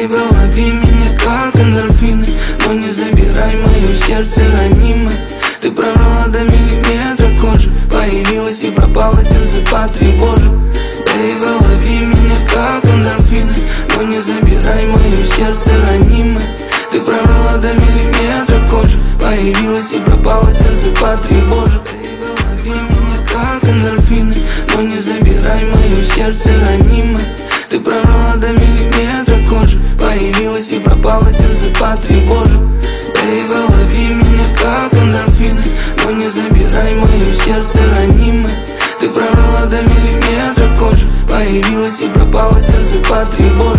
Бэйби, лови меня как эндорфины, но не забирай мое сердце ранимое. Ты пробрала до миллиметра кожи, появилась и пропала, сердце потревожив. Бэйби, лови меня как эндорфины, но не забирай мое сердце ранимое. Ты пробрала до миллиметра кожи, появилась и пропала, сердце потревожив. Бэйби, лови меня как эндорфины, но не забирай мое сердце ранимое. Ты пробрала до миллиметра кожи, появилась и пропала, сердце потревожив. Бэйби, лови меня как эндорфины, но не забирай мое сердце ранимое. Ты пробрала до миллиметра кожи, появилась и пропала, сердце потревожив.